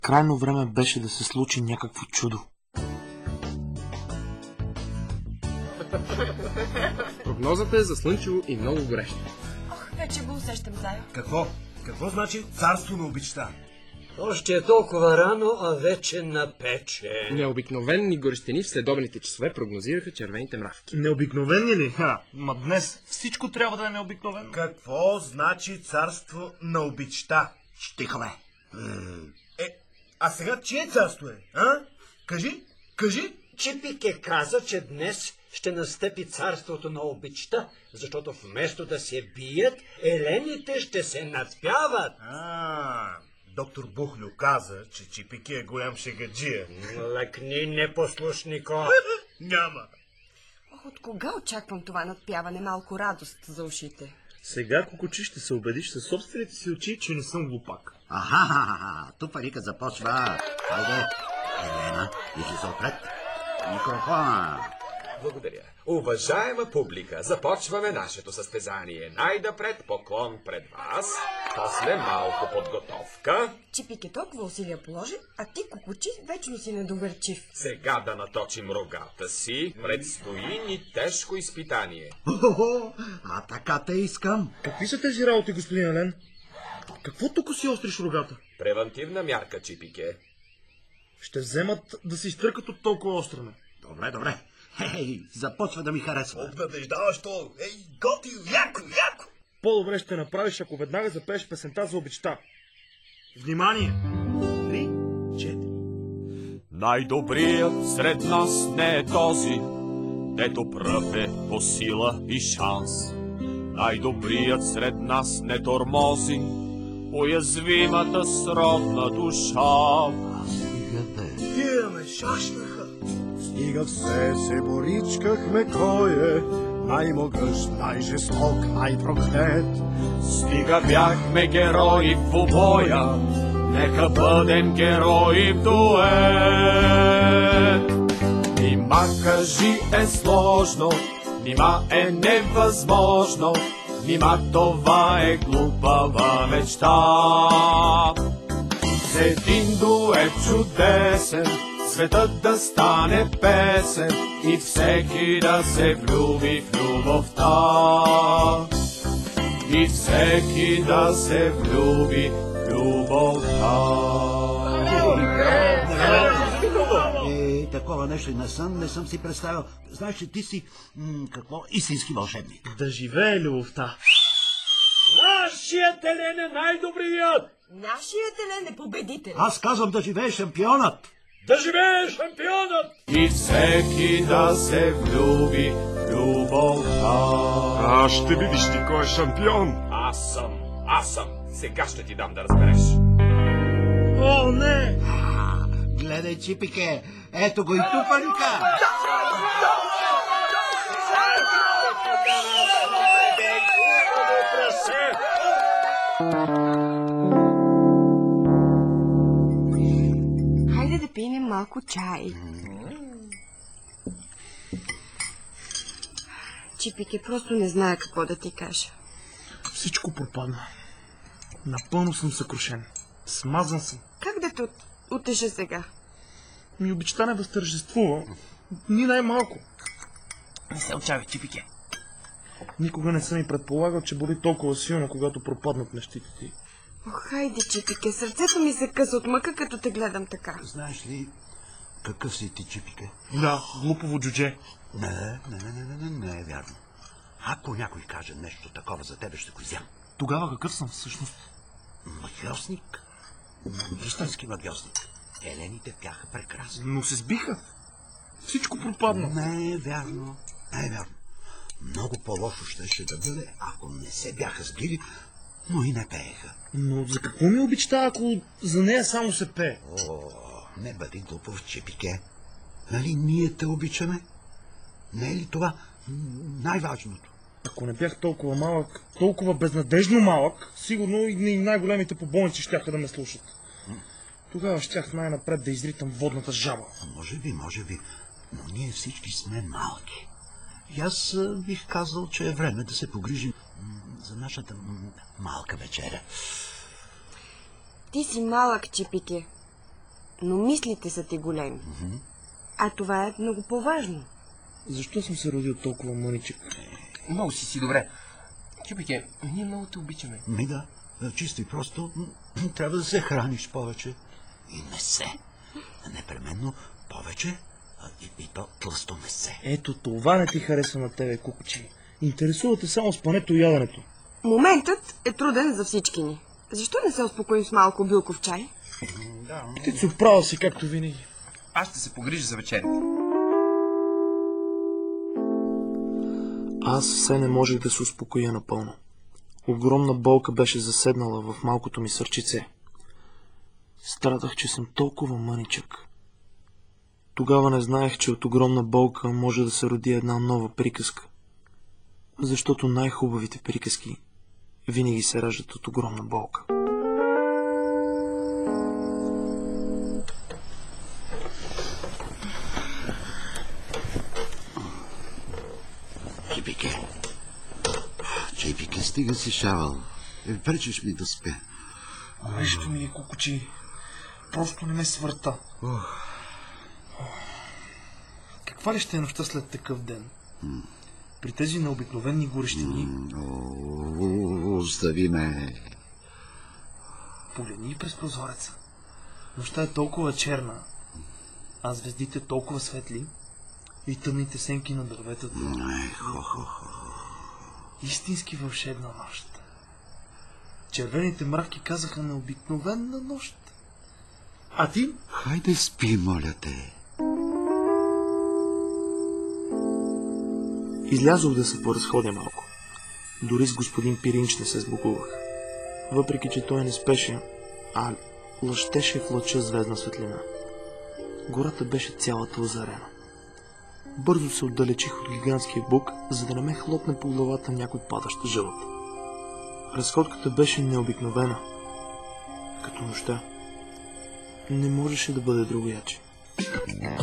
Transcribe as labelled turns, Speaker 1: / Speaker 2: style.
Speaker 1: Крайно време беше да се случи някакво чудо.
Speaker 2: Прогнозата е за слънчево и много горещо.
Speaker 3: Вече го усещам, Зайо.
Speaker 4: Какво? Какво значи царство на обичта?
Speaker 5: Още е толкова рано, а вече напече.
Speaker 2: Необикновени горещини в следобедните часове прогнозираха червените мравки.
Speaker 1: Необикновени ли? Ма днес всичко трябва да е необикновено.
Speaker 4: Какво значи царство на обичта?
Speaker 6: Стиха, бе.
Speaker 4: А сега чие царство е? А? Кажи.
Speaker 5: Чипике каза, че днес ще настъпи царството на обичта, защото вместо да се бият, елените ще се надпяват.
Speaker 4: Доктор Бухлю каза, че Чипике е голям шегаджия.
Speaker 5: Лъкни, непослушнико.
Speaker 4: Няма.
Speaker 3: От кога очаквам това надпяване? Малко радост за ушите.
Speaker 1: Сега, Кукучи, ще се убедиш със собствените си очи, че не съм глупак.
Speaker 6: Тупарика започва. Хайде, Елена, излиза отпред. Микрофона.
Speaker 7: Благодаря. Уважаема публика, започваме нашето състезание. Най-напред поклон пред вас, после малко подготовка.
Speaker 3: Чипик е толкова усилия положи, а ти, Кукучи, вечно си недоверчив.
Speaker 7: Сега да наточим рогата си. Предстои ни тежко изпитание.
Speaker 6: Така те искам.
Speaker 1: Какви са тези работи, господин Елен? Какво тук си остриш рогата?
Speaker 7: Превантивна мярка, Чипике.
Speaker 1: Ще вземат да се изтъркат от толкова острене.
Speaker 6: Добре. Започва да ми харесва.
Speaker 4: Обнадеждаващо. Готино, яко.
Speaker 1: По-добре ще направиш, ако веднага запееш песента за обичта. Внимание! 3, 4.
Speaker 8: Най-добрият сред нас не е този, дето пръв е по сила и шанс. Най-добрият сред нас не тормози уязвимата сродна душа.
Speaker 4: Тия ме шашнаха.
Speaker 9: Стига все се боричкахме кой е най-могъщ, най-жесток, най-проклет.
Speaker 8: Стига бяхме герои в обоя, нека бъдем герои в дует. Нима кажи е сложно, нима е невъзможно, нима това е глупава мечта. С един дует чудесен светът да стане песен и всеки да се влюби в любовта. И всеки да се влюби в любовта.
Speaker 6: Такова нещо не съм си представил. Знаеш, че ти си истински вълшебник.
Speaker 1: Да живее любовта.
Speaker 5: Нашият Елен е най-добрият!
Speaker 3: Нашият Елен е победител.
Speaker 6: Аз казвам да живее шампионът.
Speaker 5: Да живее шампионът!
Speaker 8: И всеки да се влюби в любовта.
Speaker 9: Ще видиш ти кой е шампион.
Speaker 7: Аз съм. Сега ще ти дам да разбереш.
Speaker 1: О, не!
Speaker 6: Гледай, Чипике, ето го и тупарика.
Speaker 3: Хайде да пием малко чай. Чипике, просто не знае какво да ти кажа.
Speaker 1: Всичко пропадна. Напълно съм съкрушен. Смазан съм.
Speaker 3: Как да те утеша сега?
Speaker 1: Обичта не възтържествува. Ни най-малко.
Speaker 6: Не се отчаявай, Чипике.
Speaker 1: Никога не съм и предполагал, че боли толкова силно, когато пропаднат нещите ти.
Speaker 3: Хайде, Чипике, сърцето ми се къса от мъка, като те гледам така.
Speaker 6: Знаеш ли какъв си ти, Чипике?
Speaker 1: Да, глупово джудже.
Speaker 6: Не е вярно. Ако някой каже нещо такова за тебе, ще го изям.
Speaker 1: Тогава какъв съм всъщност?
Speaker 6: Магиосник. Истински магиосник. Елените бяха прекрасни.
Speaker 1: Но се сбиха. Всичко пропадна.
Speaker 6: Не е вярно. Много по-лошо ще да бъде, ако не се бяха сбили, но и не пееха.
Speaker 1: Но за какво ми обичта, ако за нея само се пее?
Speaker 6: Не бъди глупав, Чипике. Нали ние те обичаме? Не е ли това най-важното?
Speaker 1: Ако не бях толкова малък, толкова безнадежно малък, сигурно и най-големите по болници щяха да ме слушат. Тогава щях най-напред да изритам водната жаба.
Speaker 6: Може би, но ние всички сме малки. И аз бих казал, че е време да се погрижим за нашата малка вечеря.
Speaker 3: Ти си малък, Чипике. но мислите са ти големи. А това е много по-важно.
Speaker 1: Защо съм се родил толкова мъничък?
Speaker 2: Много си добре. Чипике, ние много те обичаме.
Speaker 6: Да, чисто и просто трябва да се храниш повече. И месе. Непременно повече. И то тлъсто месе.
Speaker 1: Ето това не ти харесва на тебе, кукучи. Интересувате само спането и яденето.
Speaker 3: Моментът е труден за всички ни. Защо не се успокоим с малко билков чай?
Speaker 1: Птицо, права си, както винаги.
Speaker 2: Аз ще се погрижа за вечерята.
Speaker 1: Аз все не можех да се успокоя напълно. Огромна болка беше заседнала в малкото ми сърчице. Страдах, че съм толкова мъничък. Тогава не знаех, че от огромна болка може да се роди една нова приказка. Защото най-хубавите приказки винаги се раждат от огромна болка.
Speaker 6: Чипике, стига си шавал. Пречиш ми да спя.
Speaker 1: Нещо ми е, кукучи. Просто не ме свърта. Каква ли ще е нощта след такъв ден? При тези необикновени горещини.
Speaker 6: Остави ме.
Speaker 1: Погледни през прозореца. Нощта е толкова черна, а звездите толкова светли и тъмните сенки на дърветата. Истински вълшебна нощ. Червените мравки казаха необикновена нощ. А ти?
Speaker 6: Хайде спи, моля те.
Speaker 1: Излязох да се поразходя малко. Дори с господин Пиринч не се сбогувах. Въпреки, че той не спеше, а лъщеше в лъча звездна светлина. Гората беше цялата озарена. Бързо се отдалечих от гигантския бук, за да не ме хлопне по главата някой падащ жълъб. Разходката беше необикновена. Като нощта. Не можеше да бъде другояче.